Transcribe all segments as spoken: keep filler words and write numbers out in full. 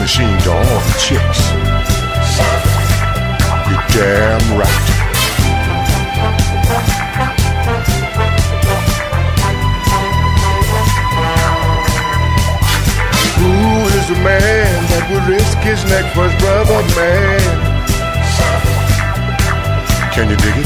machine to all the chicks. You're damn right. Who is the man that would risk his neck for his brother, man? Can you dig it?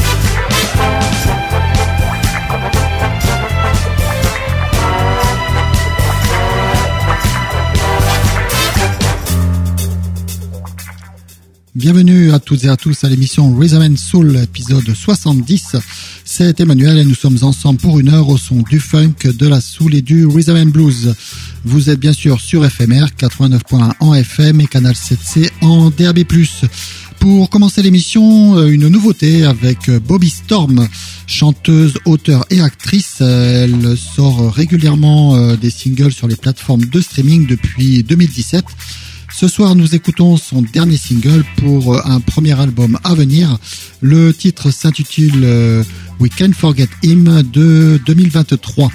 Bienvenue à toutes et à tous à l'émission Rhythm and Soul, épisode soixante-dix. C'est Emmanuel et nous sommes ensemble pour une heure au son du funk, de la soul et du rhythm and blues. Vous êtes bien sûr sur F M R quatre-vingt-neuf point un en F M et Canal sept C en D A B plus. Pour commencer l'émission, une nouveauté avec Bobby Storm, chanteuse, auteure et actrice. Elle sort régulièrement des singles sur les plateformes de streaming depuis deux mille dix-sept. Ce soir, nous écoutons son dernier single pour un premier album à venir. Le titre s'intitule We Can't Forget Him de deux mille vingt-trois.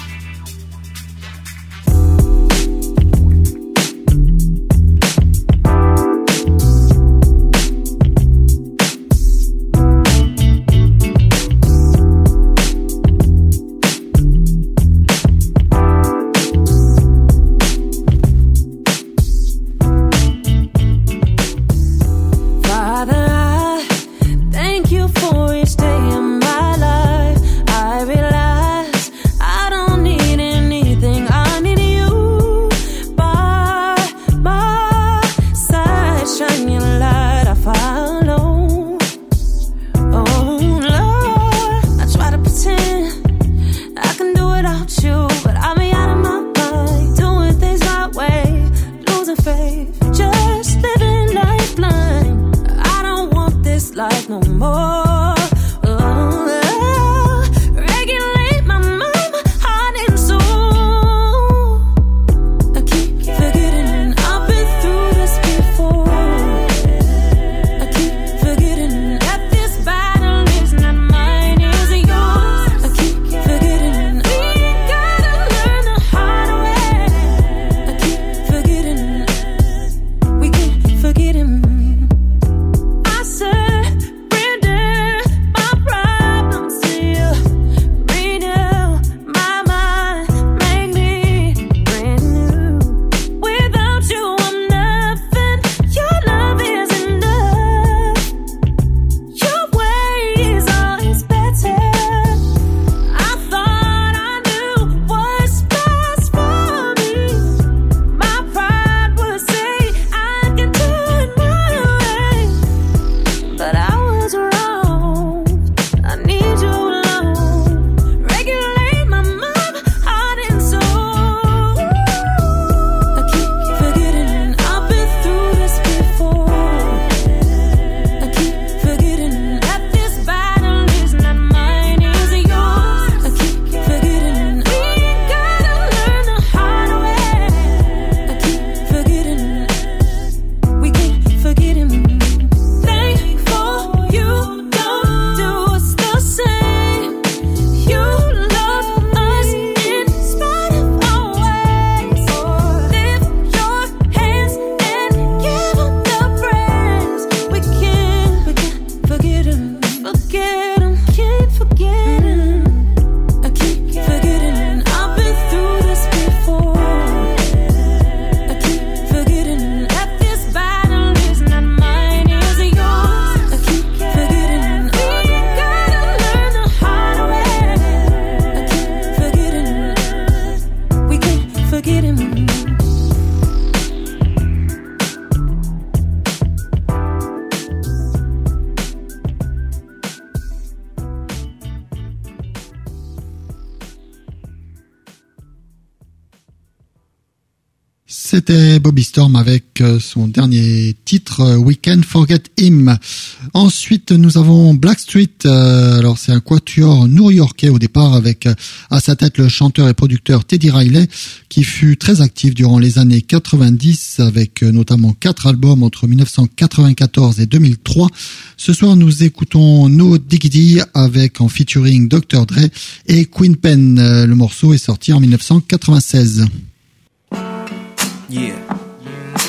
C'était Bobby Storm avec son dernier titre We Can't Forget Him. Ensuite, nous avons Blackstreet. Euh, alors, c'est un quatuor new-yorkais au départ avec à sa tête le chanteur et producteur Teddy Riley qui fut très actif durant les années quatre-vingt-dix avec notamment quatre albums entre dix-neuf cent quatre-vingt-quatorze et deux mille trois. Ce soir, nous écoutons No Diggity avec en featuring docteur Dre et Queen Pen. Le morceau est sorti en dix-neuf cent quatre-vingt-seize. Yeah.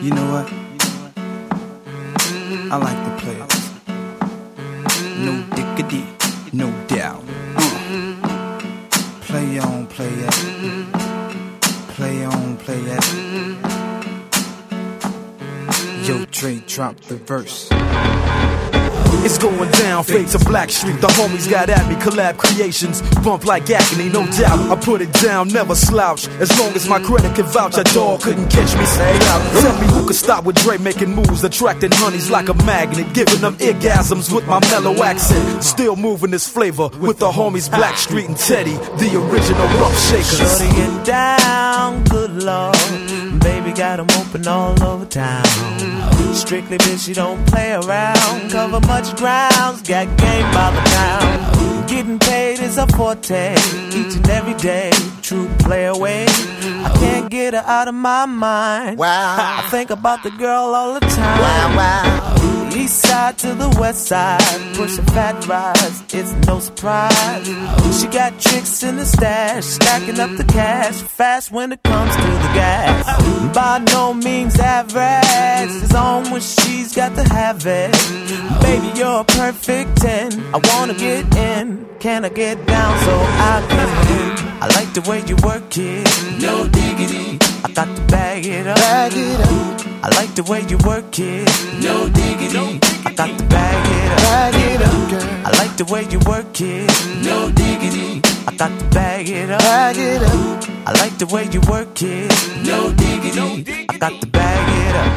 You know what? I like the players. No diggity, no doubt. Uh. Play on, play it. Play on, play it. Yo, Dre, drop the verse. It's going down, fade to Blackstreet. The homies got at me, collab creations. Bump like agony, no doubt. I put it down, never slouch. As long as my credit can vouch, a dog couldn't catch me, say out. Tell me who could stop with Dre making moves, attracting honeys like a magnet, giving them orgasms with my mellow accent. Still moving this flavor with the homies Blackstreet and Teddy, the original rough shakers. Shorty get down, good lord. Baby got them open all over town. Strictly bitch, she don't play around. Cover much grounds, got game by the pound. Getting paid is a forte, each and every day. True play away. I can't get her out of my mind. Wow. I think about the girl all the time. Wow, wow. East side to the west side, pushing fat rides, it's no surprise. She got tricks in the stash, stacking up the cash, fast when it comes to the gas. By no means average, it's on when she's got to have it. Baby, you're a perfect ten, I wanna get in. Can I get down so I can win? I like the way you work it, no diggity. I got to bag it up, bag it up. I like the way you work it, no diggity. I got to bag it up, bag it up, girl. I like the way you work it, no diggity. I got to bag it up, bag it up. I like the way you work it, no diggity. I got to bag it up.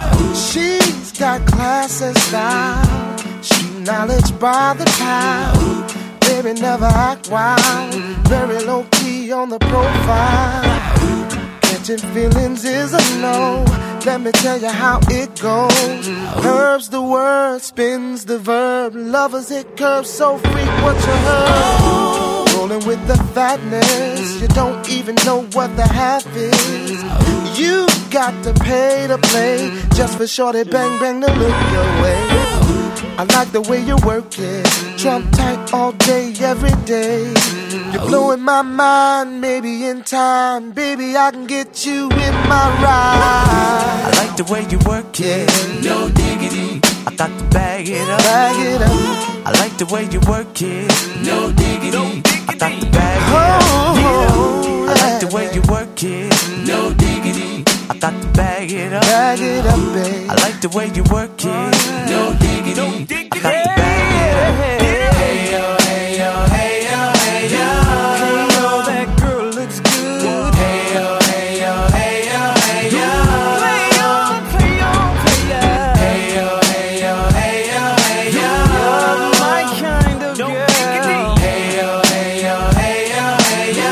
She's got class and style, street knowledge by the pound. Baby never act wild, very low key on the profile. Catching feelings is a no. Let me tell you how it goes. Herbs the word, spins the verb. Lovers it curves so freak what you heard. Rolling with the fatness, you don't even know what the half is. You got to pay to play, just for shorty bang bang to look your way. I like the way you work it, Trump tight all day, every day. You're blowing my mind, maybe in time, baby, I can get you in my ride. I like the way you work it, no diggity. I got to bag it up, bag it up. I like the way you work it, no diggity. I got to bag it up, yeah. I like the way you work it, no diggity. I got to bag it up, bag it up, babe. I like the way you work it, no diggity. I got to bag it up. Hey yo, hey yo, hey yo, hey yo. Hey yo, that girl looks good. Hey yo, hey yo, hey yo, hey yo. Play on, play on, play on. Hey yo, hey yo, hey yo, hey yo. You're my kind of girl. Hey yo, hey yo, hey yo, hey yo.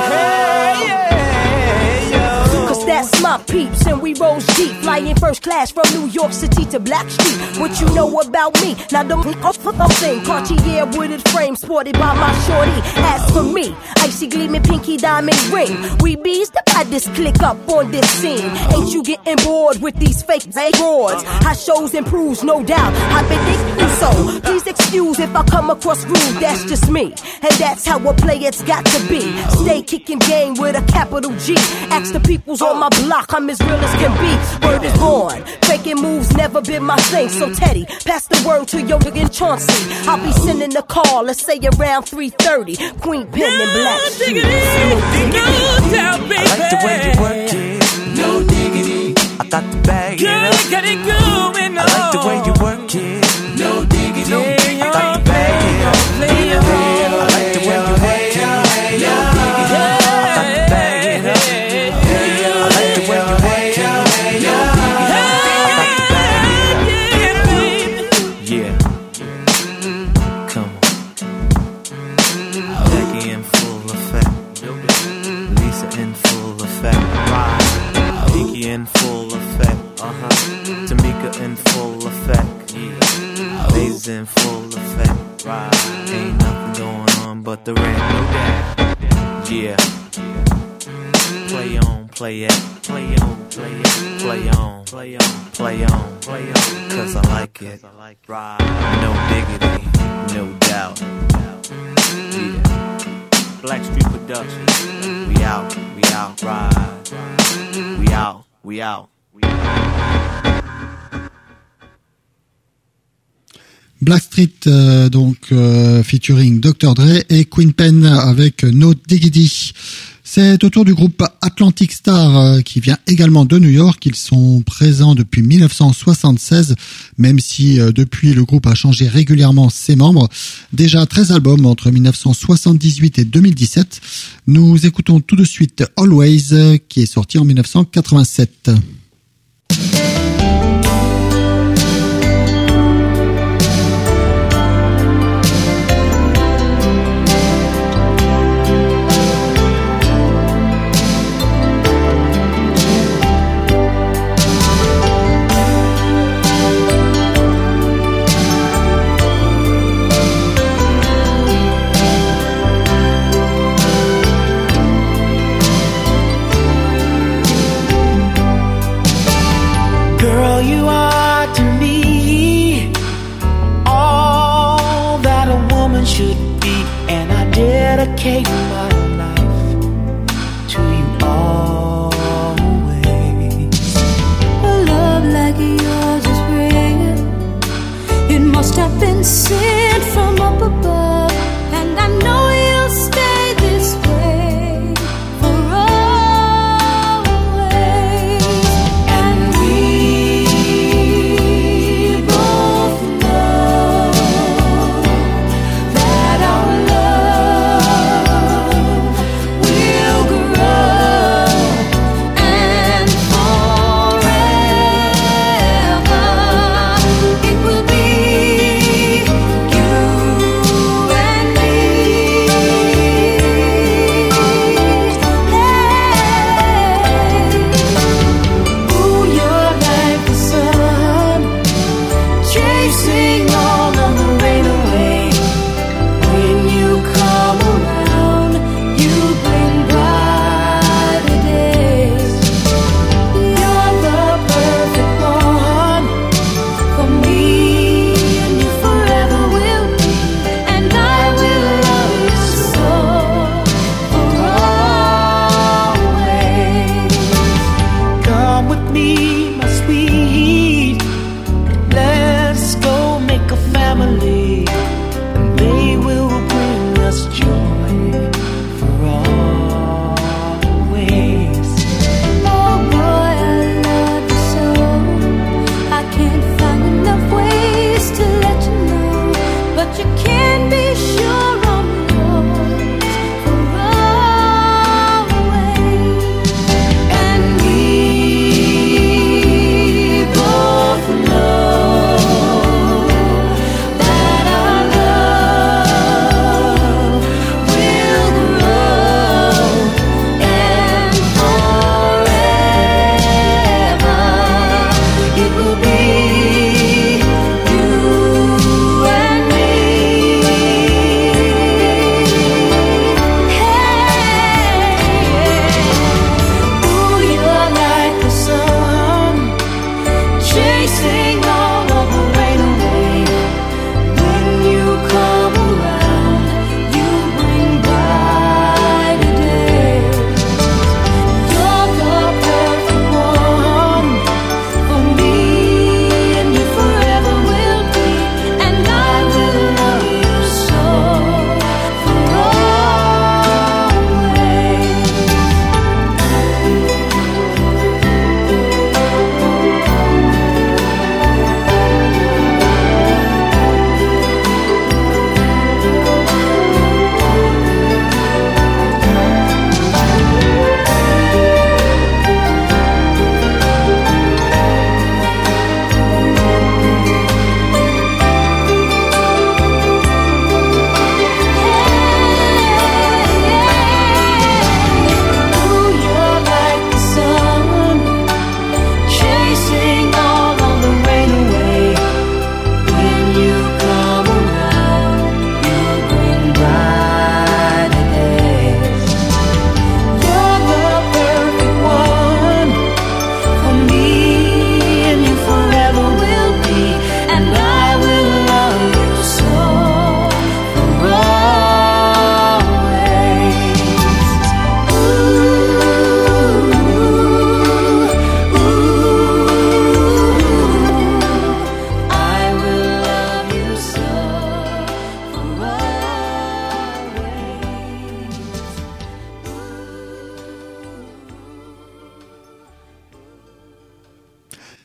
Hey yo. Cause that's my peeps and we rose deep. Flying first class from New York City to Blackstreet. What you know about me? Now the thing, Cartier wooded frame sported by my shorty. As for me, icy gleaming pinky diamond ring. We bees the baddest click up on this scene. Ain't you getting bored with these fake broads? How shows improves, no doubt. I've been thinking so. Please excuse if I come across rude. That's just me, and that's how a player's got to be. Stay kicking game with a capital G. Ask the peoples on my block, I'm as real as can be. Word is born. Faking moves never been my thing. So Teddy, pass the word to your nigga Chauncey. I'll be sending the call, let's say around three thirty. Queen Pen and Blackstreet. No diggity. I like the way you work it, no diggity. I got to bag it up. I like the way you work it, no diggity. I got to bag it up. I like the way you work it, no diggity. I got to bag it up. I like the way you work it, no diggity. I got to bag it up. Yeah. Come on. Becky in full effect. Lisa in full effect. Pinky in full effect. Uh-huh. Tamika in full effect. Yeah. Lazy in full effect. Right. Ain't nothing going on but the rain. Yeah. Play on, play it. Play on, play it. Play on, play on, play on, play on. Cause I like it. Right. No diggity, no doubt. Yeah. Blackstreet Productions. We out, we out, ride. We out, we out. We out. Blackstreet, euh, donc euh, featuring docteur Dre et Queen Pen avec No Diggity. C'est au tour du groupe Atlantic Star euh, qui vient également de New York. Ils sont présents depuis mille neuf cent soixante-seize, même si euh, depuis le groupe a changé régulièrement ses membres. Déjà treize albums entre mille neuf cent soixante-dix-huit et deux mille dix-sept. Nous écoutons tout de suite Always euh, qui est sorti en mille neuf cent quatre-vingt-sept. Dedicate my life to you always. A love like yours is rare. It must have been sent from up above, and I know you'll stay this way for always. And we both know that our love will grow and forever it will be you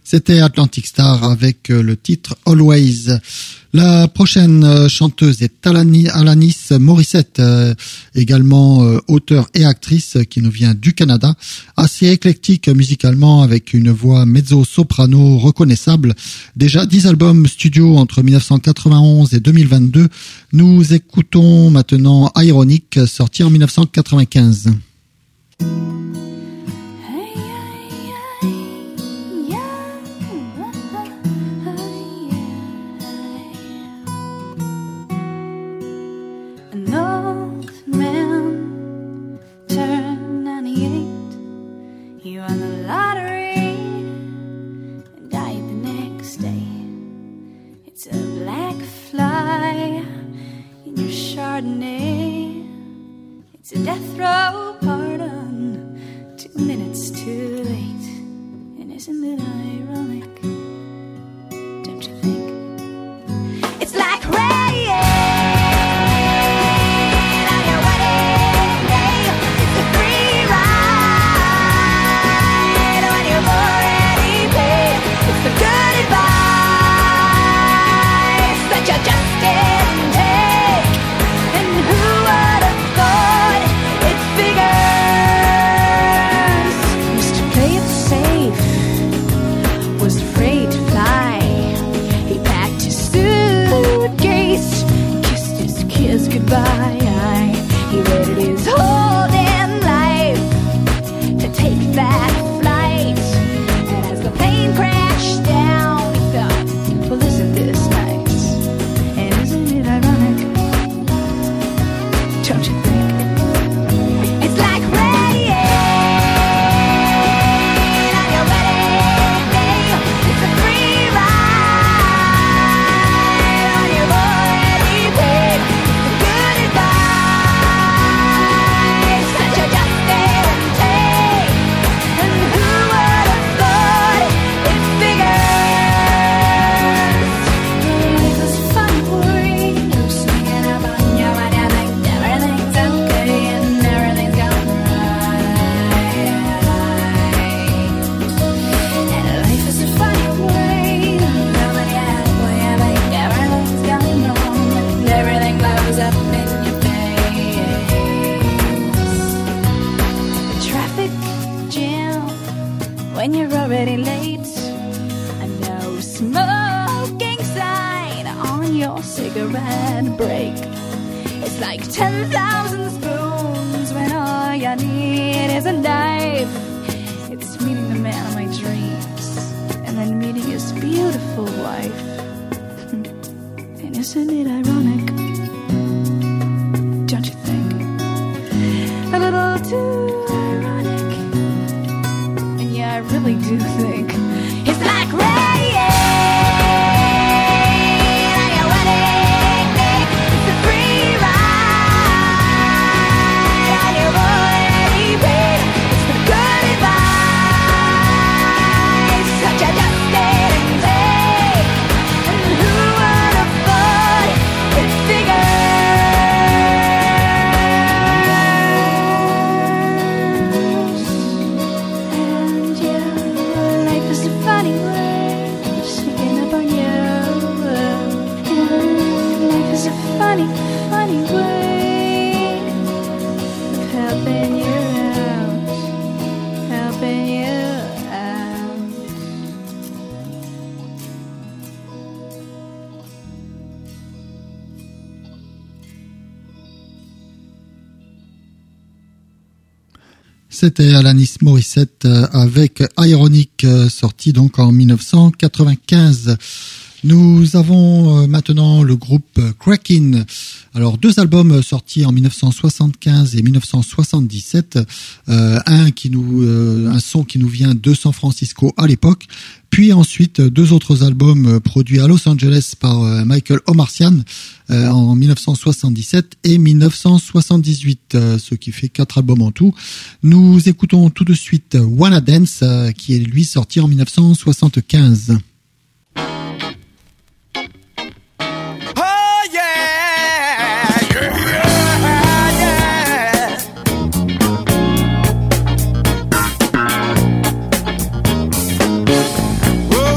C'était Atlantic Star avec le titre Always. La prochaine chanteuse est Alani, Alanis Morissette, euh, également euh, auteure et actrice qui nous vient du Canada, assez éclectique musicalement avec une voix mezzo-soprano reconnaissable. Déjà dix albums studio entre dix-neuf cent quatre-vingt-onze et deux mille vingt-deux. Nous écoutons maintenant Ironic, sorti en dix-neuf cent quatre-vingt-quinze. It's a death row pardon, two minutes too late. And isn't it ironic? Don't you think? It's like rain on your wedding day. It's a free ride when you've already paid. It's the good advice that you just didn't take. And who would have thought it figures? Used to play it safe, was afraid to fly. He packed his suitcase, kissed his kids goodbye. He waited his whole damn life to take that flight. And as the plane crashed down, he thought, well, isn't this nice? And isn't it ironic? Don't you think? It's like rain on your wedding day. It's a free ride when you've already paid. The good advice that you just didn't take. And who would have thought it figures? Life is fun for you, singing about you and you think everything's okay and everything's going right. And life is a funny way, coming halfway, I think everything's going wrong and everything blows up in your face. Traffic jam when you're already late. A no smoking sign on your cigarette break. It's like ten thousand spoons when all you need is a knife. It's meeting the man of my dreams and then meeting his beautiful wife. And isn't it ironic? Don't you think? A little too ironic. And yeah, I really do think it's like rain on your wedding day. It's a free ride and you've already paid. It's the good advice that you just didn't take. And who would have thought it figures? And yeah, life is a funny way, sneaking up on you. And life is a funny, funny way of helping you out, helping you out. C'était Alanis Morissette euh, avec Ironic, euh, sorti donc en dix-neuf cent quatre-vingt-quinze. Nous avons euh, maintenant le groupe euh, Krakin. Alors deux albums euh, sortis en dix-neuf cent soixante-quinze et dix-neuf cent soixante-dix-sept. Euh, un qui nous, euh, un son qui nous vient de San Francisco à l'époque. Puis ensuite deux autres albums euh, produits à Los Angeles par euh, Michael Omartian euh, en dix-neuf cent soixante-dix-sept et dix-neuf cent soixante-dix-huit, euh, ce qui fait quatre albums en tout. Nous écoutons tout de suite Wanna Dance, euh, qui est lui sorti en dix-neuf cent soixante-quinze. Oh yeah, yeah, yeah. Oh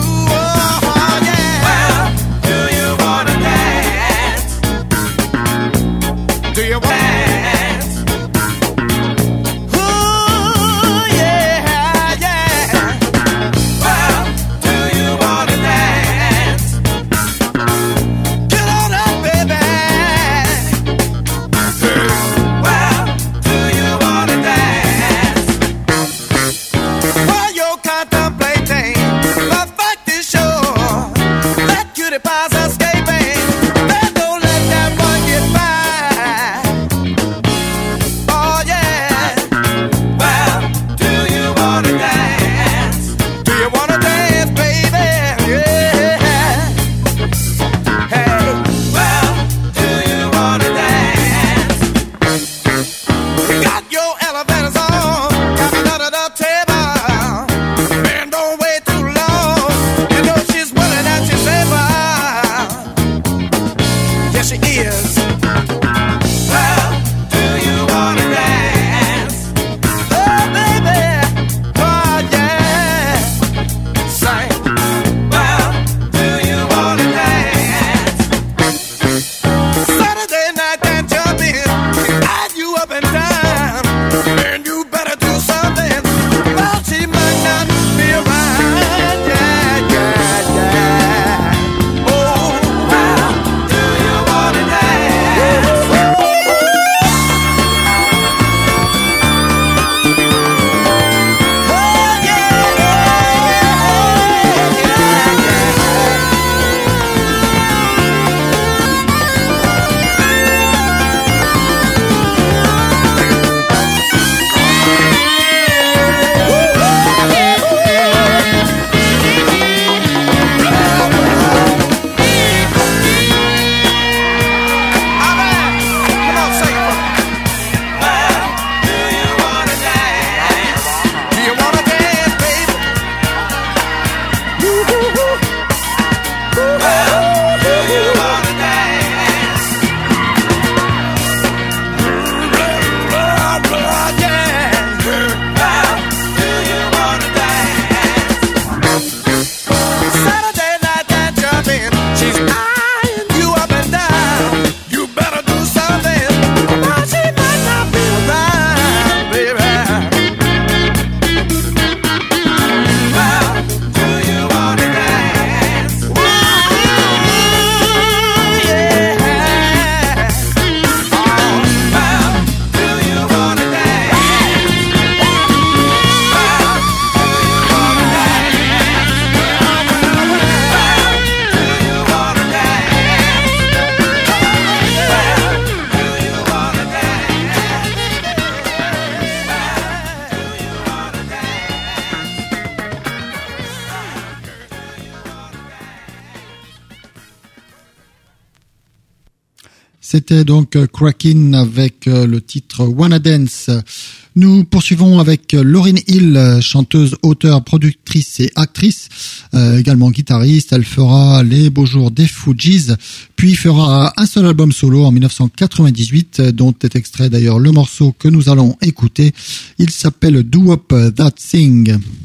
C'était donc Krakin avec le titre Wanna Dance. Nous poursuivons avec Lauryn Hill, chanteuse, auteure, productrice et actrice, euh, également guitariste. Elle fera les beaux jours des Fugees, puis fera un seul album solo en dix-neuf cent quatre-vingt-dix-huit, dont est extrait d'ailleurs le morceau que nous allons écouter. Il s'appelle Do Up That Thing.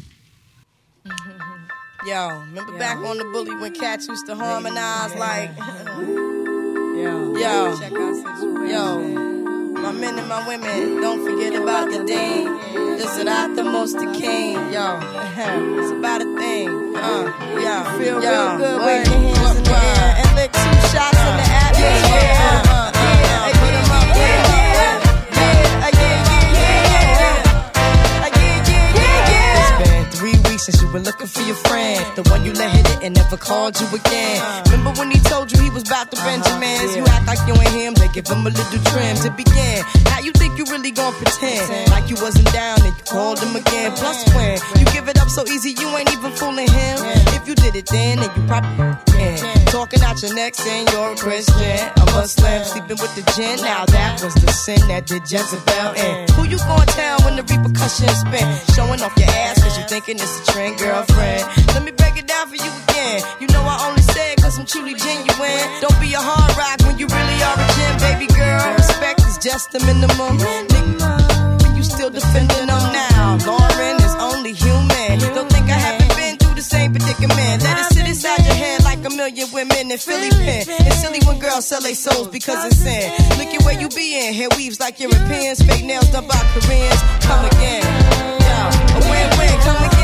Yo, remember back on the bully when cats used to harmonize like... Yo, yo, yo, my men and my women, don't forget about the dean. This is not the most the king, yo. It's about a thing, uh, yo, feel yo, real good, wave your hands in the air and lick two shots in the atmosphere. Uh, uh, uh, uh, put 'em up, put 'em up, yeah, yeah, yeah, yeah, yeah, yeah, yeah. It's been three weeks since you were looking for your friend, the one you let hit it and never called you again. Remember when he told you he was about to Benjamins? You act like you ain't him, they give him a little trim to begin. Now you think you really gon' pretend like you wasn't down and you called him again. Plus when you give it up so easy, you ain't even fooling him. If you did it then, then you probably can. Talking out your neck saying you're a Christian, a Muslim, sleeping with the gin. Now that was the sin that did Jezebel in. Who you gon' tell when the repercussions spin? Showing off your ass cause you thinking it's a trend, girlfriend. Let me break it down for you again. You know I only say it cause I'm truly genuine. Don't be a hard rock when you really are a gem, baby girl. Respect is just the minimum. Nigga, you still defending them now. Lauren is only human. Don't think I haven't been through the same predicament. Let it sit inside your head like a million women in Philly pen. It's silly when girls sell their souls because it's sin. Look at where you be in. Hair weaves like Europeans. Fake nails done by Koreans. Come again. Yo, a win-win. Come again.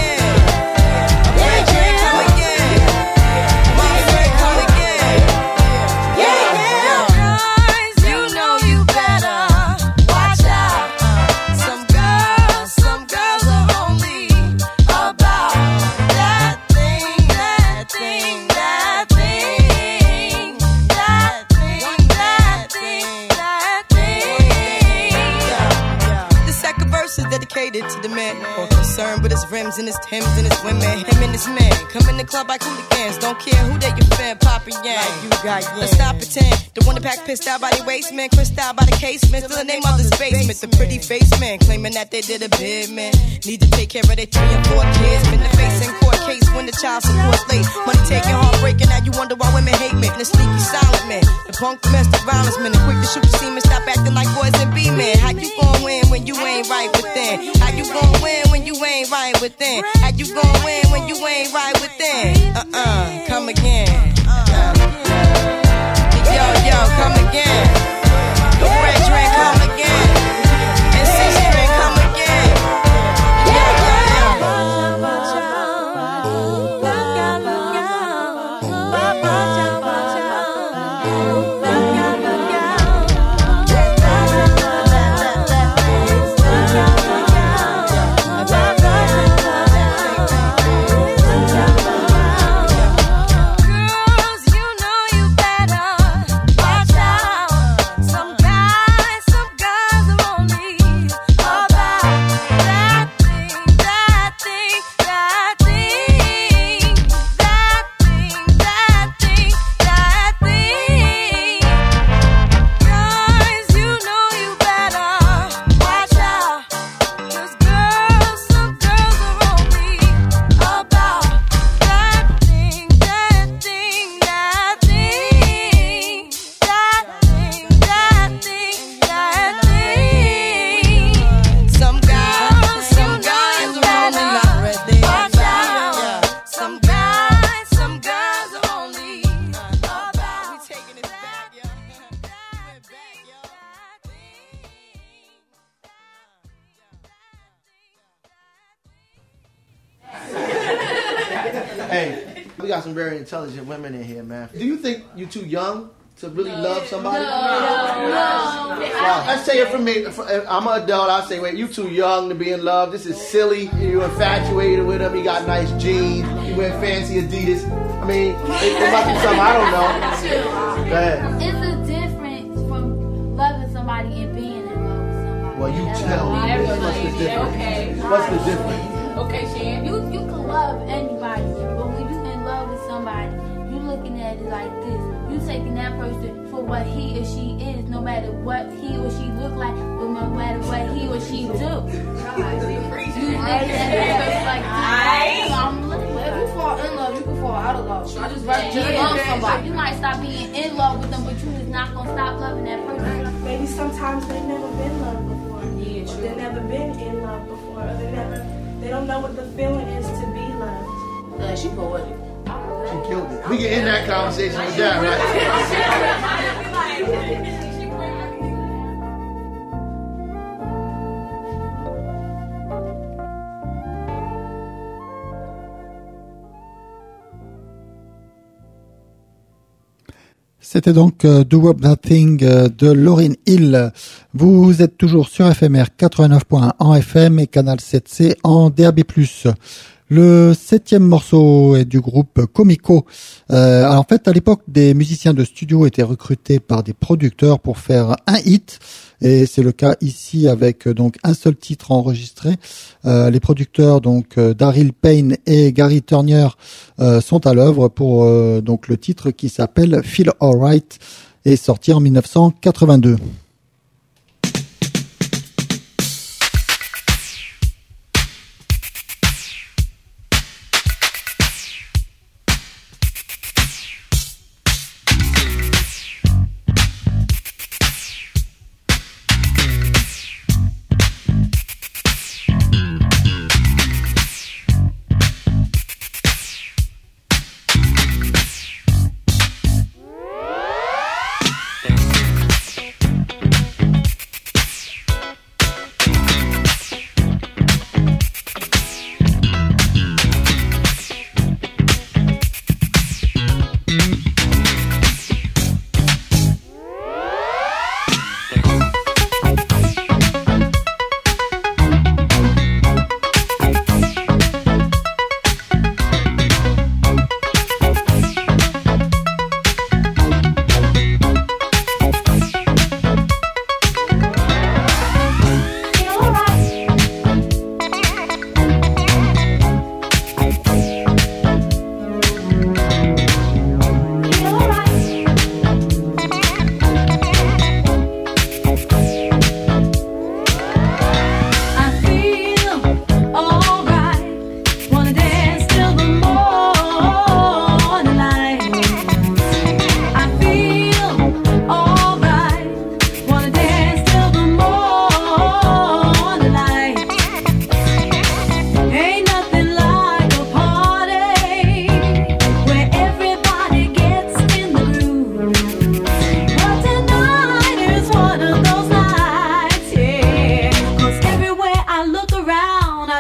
verse is dedicated to the man more concerned with his rims and his Timbs and his women. Him and his man come in the club like hooligans. Don't care who they your fan, Papa Yang. Like you got yeah. Let's stop pretend. The one that pack pissed out by the waist, man. Crissed out by the casement. Still the name of this basement. The pretty face man claiming that they did a bid, man. Need to take care of their three and four kids. Been the face in court case when the child support's late. Money taking, heartbreaking. Now you wonder why women hate me. The sneaky silent man. The punk domestic violence man. The quick to shoot the semen. Stop acting like boys and be men. How you gon' win when you ain't right within? How you gon' win when you ain't right within? How you gon' win when you ain't right within? Uh-uh, come again. Uh. Yo, yo, come again. The red drink, come again. And six drink, come again. Yo, yo, Hey, we got some very intelligent women in here, man. Do you think you're too young to really no. love somebody? No. no. no. Well, let's say it from me. I'm an adult. I say, wait, you too young to be in love. This is silly. You're infatuated with him. He got nice jeans. He wear fancy Adidas. I mean, it, it must be something I don't know. Go ahead. It's a difference from loving somebody and being in love with somebody. Well, you tell me. What's the difference? Okay. What's the difference? Okay, Shan. You you can love anybody, but when you in love with somebody, you looking at it like this. You taking that person for what he or she is, no matter what he or she look like, but no matter what he or she do. You let that person like this. If you fall in love, you can fall out of love. I just right just love somebody. You might stop being in love with them, but you just not gonna stop loving that person. Maybe sometimes they've never been loved before. Yeah, true. They've never been in love before. Or they never. They don't know what the feeling is to be loved. Uh, she poetic. She killed it. We can end that conversation with that, right? C'était donc euh, Do Up That Thing euh, de Lauryn Hill. Vous êtes toujours sur F M R quatre-vingt-neuf point un en F M et Canal sept C en D A B plus. Le septième morceau est du groupe Comico. Euh, en fait, à l'époque, des musiciens de studio étaient recrutés par des producteurs pour faire un hit. Et c'est le cas ici avec donc un seul titre enregistré. Euh, les producteurs donc euh, Daryl Payne et Gary Turner euh, sont à l'œuvre pour euh, donc le titre qui s'appelle Feel Alright et sorti en dix-neuf cent quatre-vingt-deux.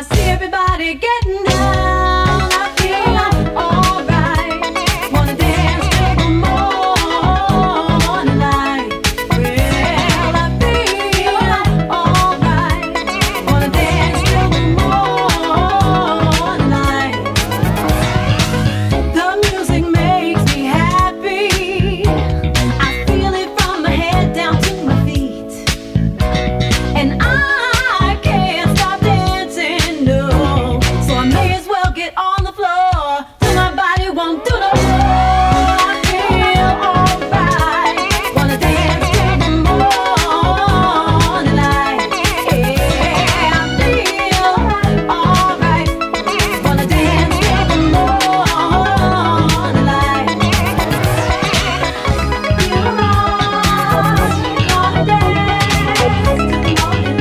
I see everybody getting down, I feel alright. Wanna dance till the morning light. Well, I feel alright. Wanna dance till the morning light. The music makes me happy. I feel it from my head down to my feet. And I can't stop dancing, no. So I may as well get on the floor till my body won't do no more. I feel alright. Wanna dance till the morning light. Yeah, I feel alright. Wanna dance till the morning light. Feel alright. Wanna dance till the morning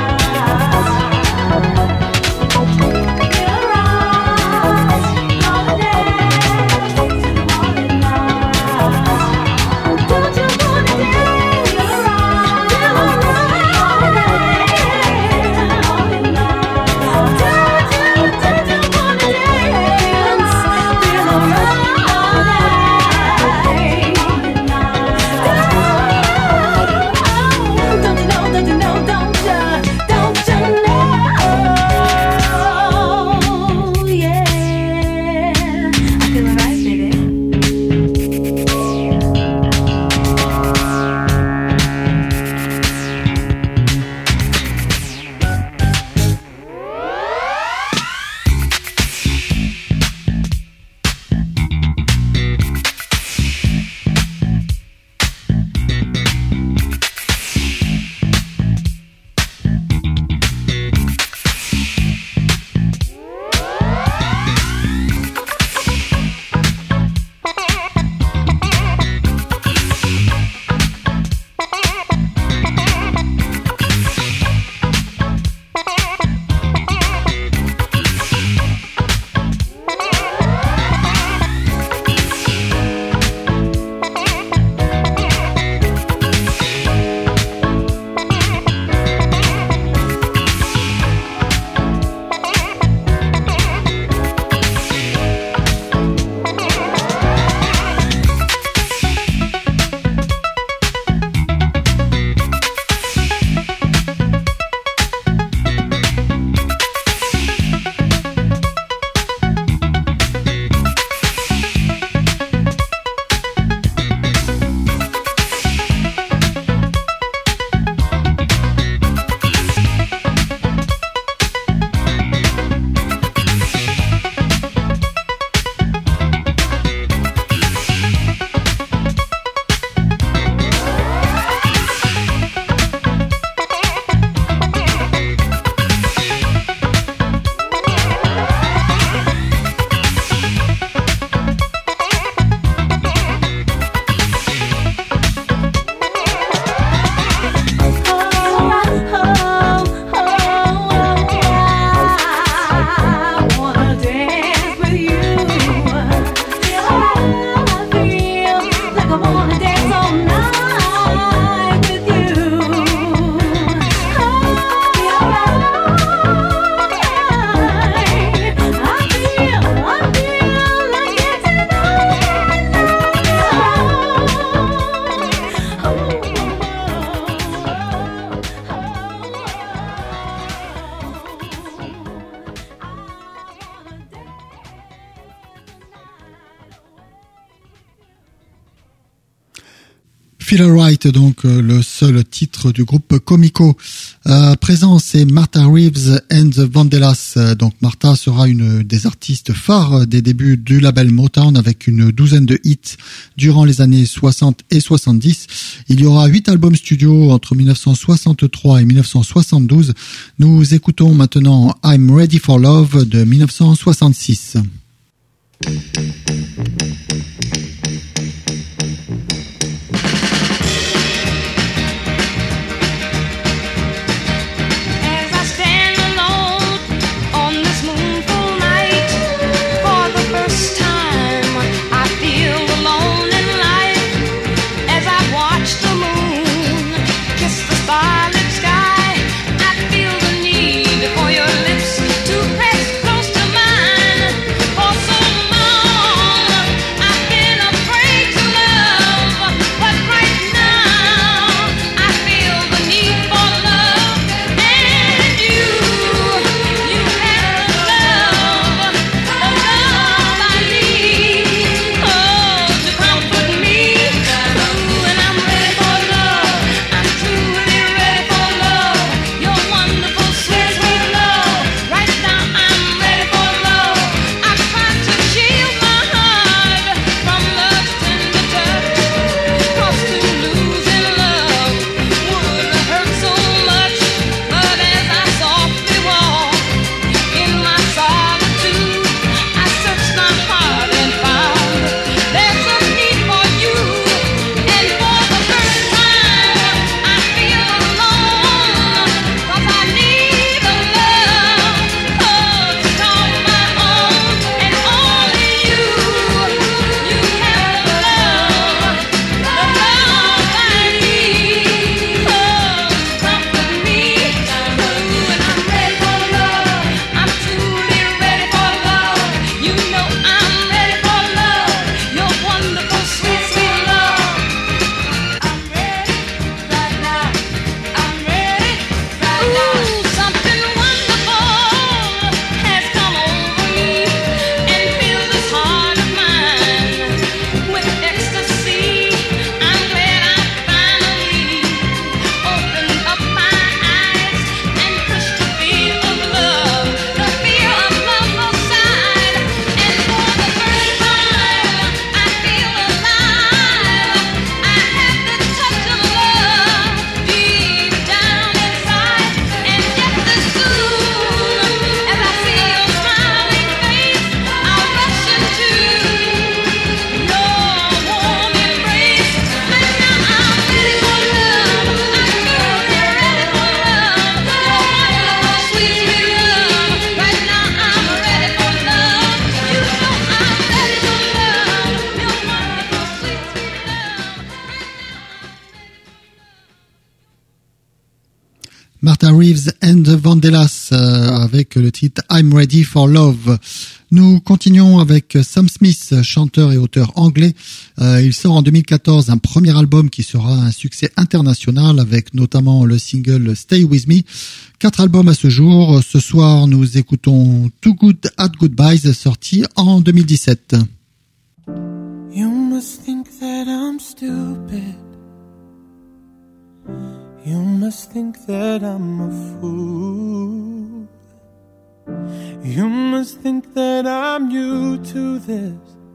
Feel Alright, donc euh, le seul titre du groupe Comico. Euh, présent, c'est Martha Reeves and the Vandellas. Euh, donc Martha sera une des artistes phares des débuts du label Motown avec une douzaine de hits durant les années soixante et soixante-dix. Il y aura huit albums studio entre dix-neuf cent soixante-trois et dix-neuf cent soixante-douze. Nous écoutons maintenant I'm Ready for Love de dix-neuf cent soixante-six. To Ives and the Vandellas euh, avec le titre I'm Ready for Love. Nous continuons avec Sam Smith, chanteur et auteur anglais. Euh, il sort en deux mille quatorze un premier album qui sera un succès international avec notamment le single Stay With Me. Quatre albums à ce jour. Ce soir, nous écoutons Too Good at Goodbyes, sorti en deux mille dix-sept. You must think that I'm stupid. You must think that I'm a fool. You must think that I'm new to this,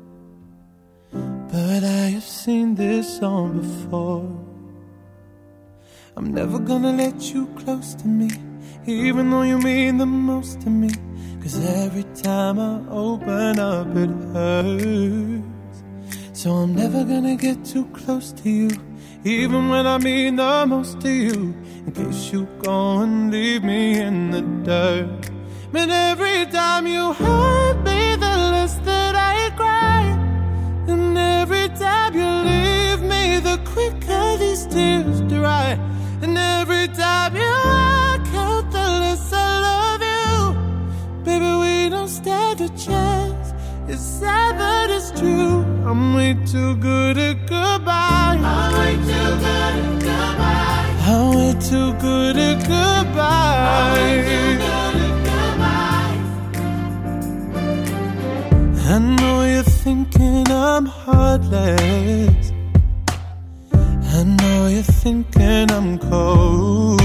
but I have seen this song before. I'm never gonna let you close to me, even though you mean the most to me, 'cause every time I open up it hurts. So I'm never gonna get too close to you, even when I mean the most to you, in case you go and leave me in the dirt. But every time you hurt me, the less that I cry. And every time you leave me, the quicker these tears dry. And every time you walk out, the less I love you. Baby, we don't stand a chance. It's sad but it's true. I'm way too good at goodbye. I'm way too good at goodbye. I'm way too good at goodbye. I'm way too good at goodbye. I know you're thinking I'm heartless. I know you're thinking I'm cold.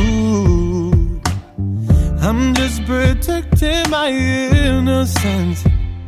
I'm just protecting my innocence.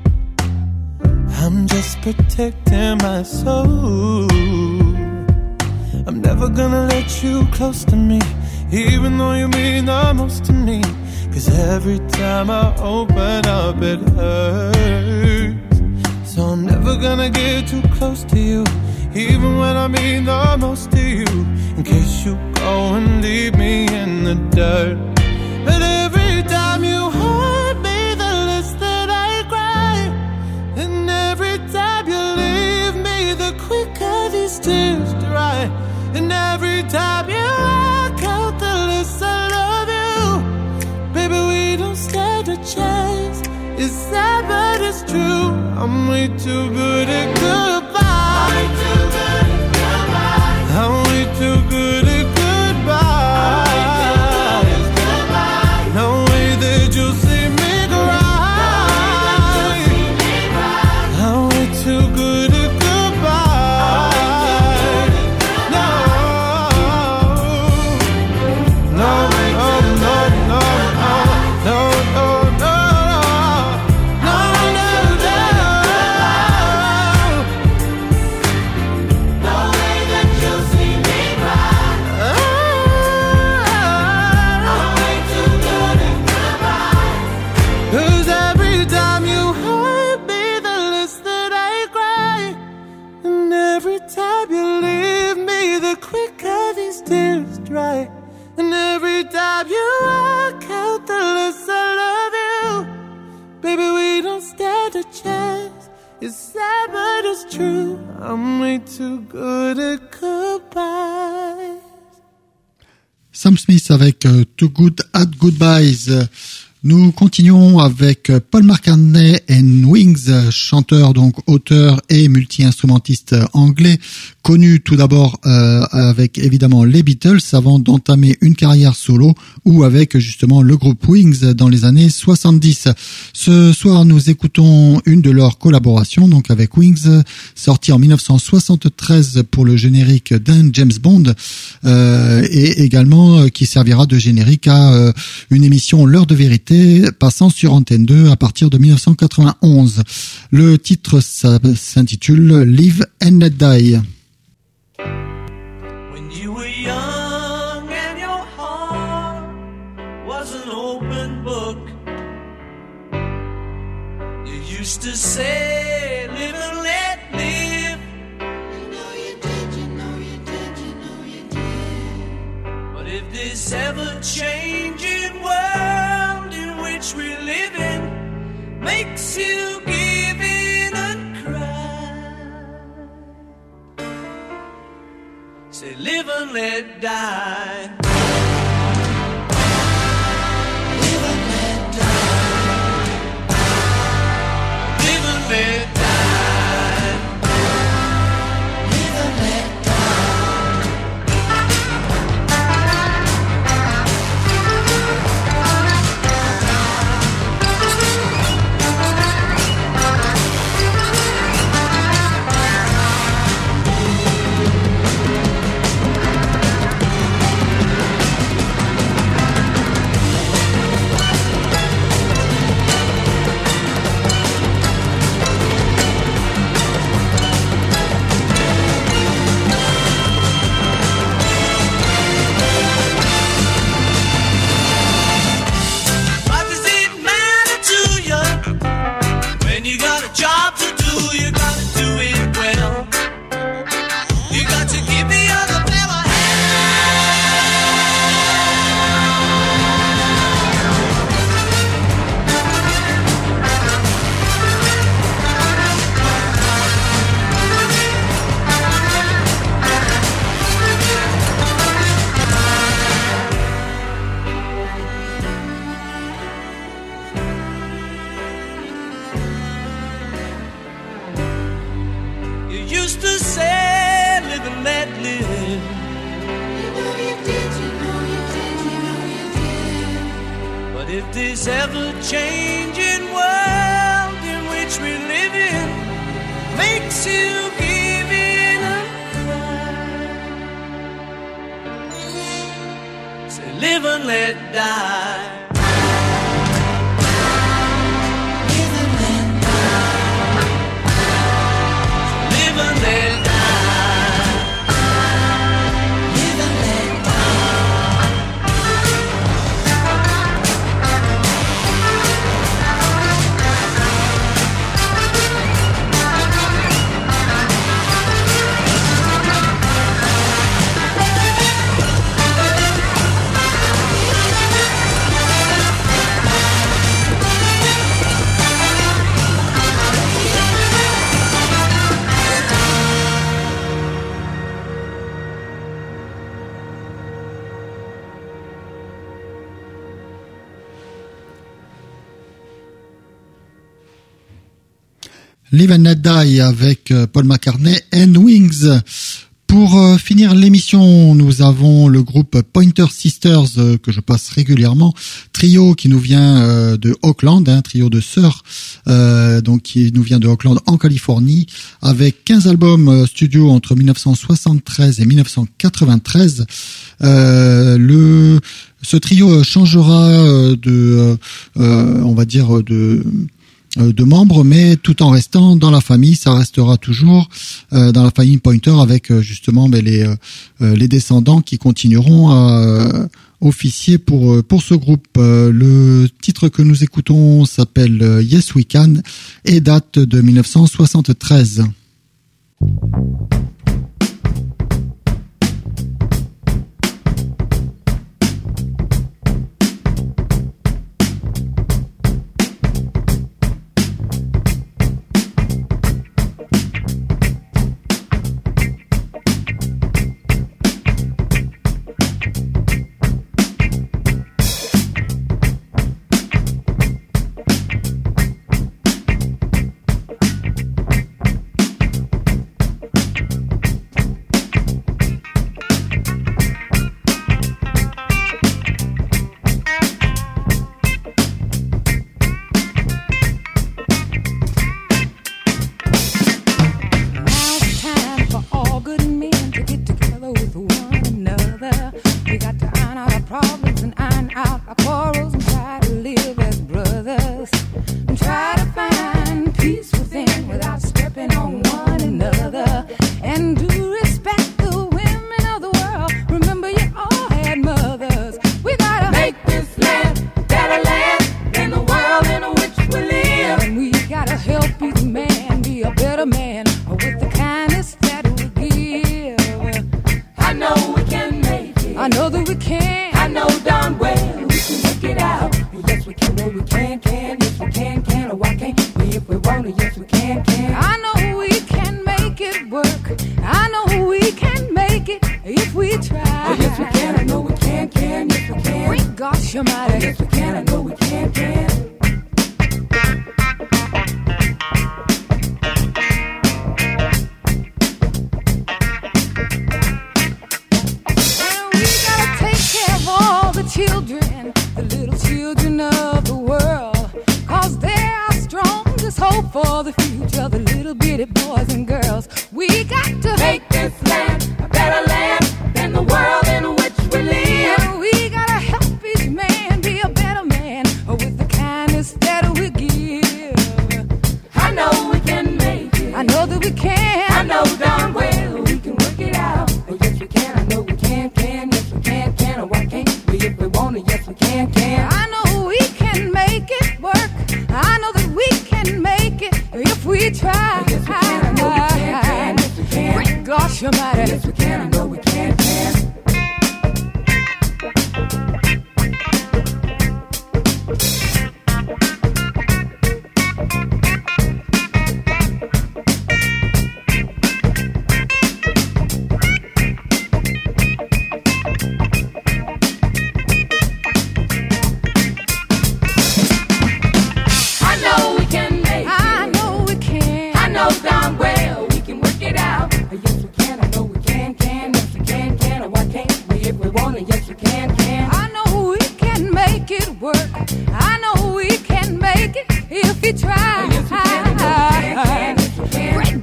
I'm just protecting my soul. I'm never gonna let you close to me, even though you mean the most to me. 'Cause every time I open up it hurts. So I'm never gonna get too close to you, even when I mean the most to you, in case you go and leave me in the dirt. But every time you hurt me, the less that I cry. And every time you leave me, the quicker these tears dry. And every time you walk out, the less I love you. Baby, we don't stand a chance. It's sad but it's true. I'm way too good at goodbye. I'm way too good at goodbye. I'm way too good at goodbye. I'm way too good at goodbye. No way that you'll see me cry. I'm way too good at goodbye. No, no, no, no, no, no, no, no. Right. And every time you walk out, the less I love you. Baby, we don't stand a chance. It's sad but it's true. I'm way too good at goodbye. Sam Smith avec euh, Too Good at Goodbyes. Nous continuons avec Paul McCartney and Wings, chanteur, donc auteur et multi-instrumentiste anglais, connu tout d'abord euh, avec évidemment les Beatles avant d'entamer une carrière solo ou avec justement le groupe Wings dans les années soixante-dix. Ce soir, nous écoutons une de leurs collaborations, donc avec Wings, sortie en dix-neuf cent soixante-treize pour le générique d'un James Bond euh, et également euh, qui servira de générique à euh, une émission L'heure de vérité passant sur Antenne deux à partir de dix-neuf cent quatre-vingt-onze. Le titre s'intitule Live and Let Die. When you were young and your heart was an open book, you used to say live and let live. You know you did, you know you did, you know you did. But if this ever-changing world in which we live in makes you give in and cry, say live and let die. used to say, live and let live. You know you did, you know you did, you know you did. But if this ever-changing world in which we live in makes you give in a cry, say live and let die. Live and let die. Live and let die. Live and let die. Live and Let Die avec Paul McCartney and Wings. Pour euh, finir l'émission, nous avons le groupe Pointer Sisters euh, que je passe régulièrement, trio qui nous vient euh, de Oakland, un hein, trio de sœurs, euh, donc qui nous vient de Oakland en Californie, avec quinze albums euh, studio entre dix-neuf cent soixante-treize et dix-neuf cent quatre-vingt-treize. Euh, le ce trio changera euh, de, euh, on va dire de de membres, mais tout en restant dans la famille, ça restera toujours euh, dans la famille Pointer avec euh, justement ben, les euh, les descendants qui continueront à euh, officier pour pour ce groupe. Euh, le titre que nous écoutons s'appelle euh, Yes We Can et date de dix-neuf cent soixante-treize. I know we can make it. I know we can. I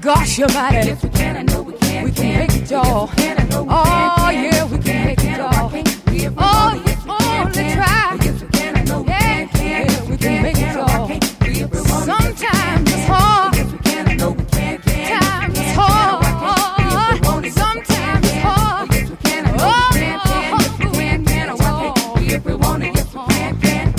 gosh, your body. Yes, we can, I know we can. We can make it, y'all. Oh, yeah, we can make it, y'all. Oh, only try. Yeah, yeah, we can make it, y'all. Sometimes it's hard. Times it's hard. Sometimes it's hard. Oh, if we want it, yes, we can, can.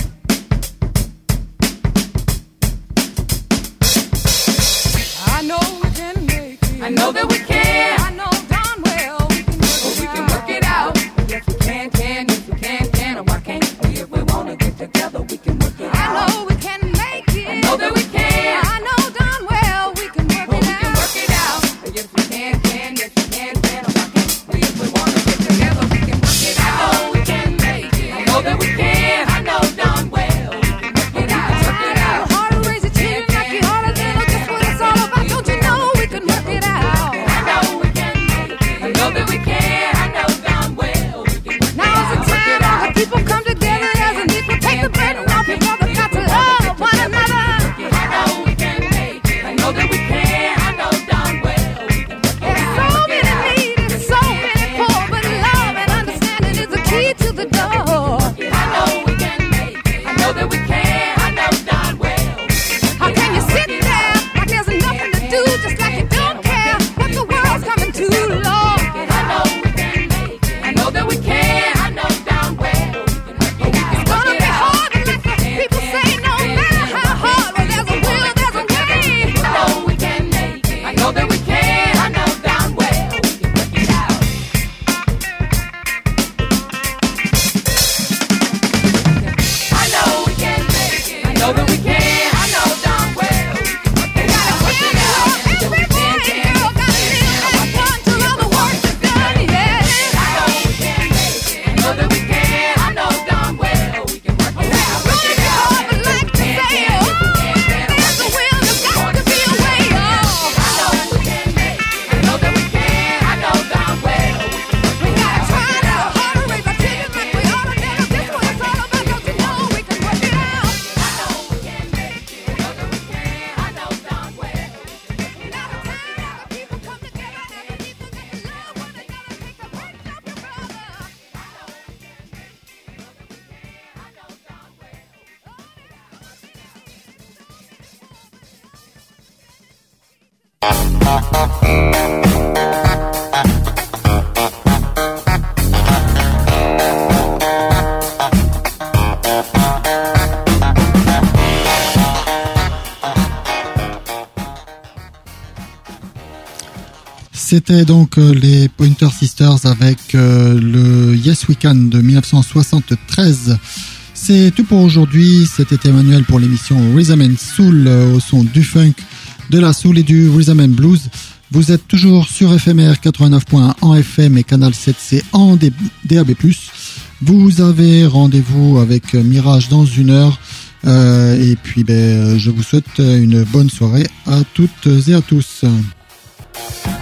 I know we can make it. I know that we can. I know darn well we can work it, we can work it out. Yes, we can, can. Yes, we can, can. And why can't we? If we want to get together, we can work it out. I know we can make it. I know that we can. I know darn well we can work it out. We can work it out. Yes, we can, can. Yes, we can, can. And why can't we? If we want to get together, we can work it out. I know we can make it. I know that we can. I know darn well we can work it out. Work it out. Hard to raise a chin like you ought to do. That's what it's all about. Don't you know we can work it out? I know we can make it. I know that we can. I know darn well we can work it out. Now's the time when people come together as a need to take the burden off your brother. Got to love one another. I know we can make it. I know that we can. I know darn well we can work it out. There's so many needy, so many poor, but love and understanding is the key to the door. I know we can make it. I know that we can. I know darn well. How can you sit there like there's nothing to do, just like you don't care that the world's coming too long? I know we can make it. I know that we can. I know darn well we can work it out. It's gonna be hard to let the people say no matter how hard. Well, there's a will, there's a way. I know we can make it. I know that we can. I know darn well we can work it out. I know we can make it. I know that we can. I know darn well we can work it out. Work it out. Everybody, girl, gotta live like one till all the work is done. Yeah. I know we can make it. I know that we can. I know darn well we can work it out. Work it out. I like to say, oh, there's a will, there's got to be a way. Oh, I know we can make it. I know that we can. I know darn well we can work it out. We gotta try so hard to raise our children like we ought to. That's what it's all about. Don't you know we can work it out? I know we can make it. I know that we can. I know darn well we can work it out. Now the time that the people come together and the people that can love one another, take the burden off your brother. I know we can make it. I know that we can. I know darn well. C'était donc euh, les Pointer Sisters avec euh, le Yes We Can de dix-neuf cent soixante-treize. C'est tout pour aujourd'hui. C'était Emmanuel pour l'émission Rhythm and Soul euh, au son du funk, de la soul et du Rhythm and Blues. Vous êtes toujours sur F M R quatre-vingt-neuf point un en F M et Canal sept C en D A B plus. Vous avez rendez-vous avec Mirage dans une heure. Euh, et puis ben, je vous souhaite une bonne soirée à toutes et à tous.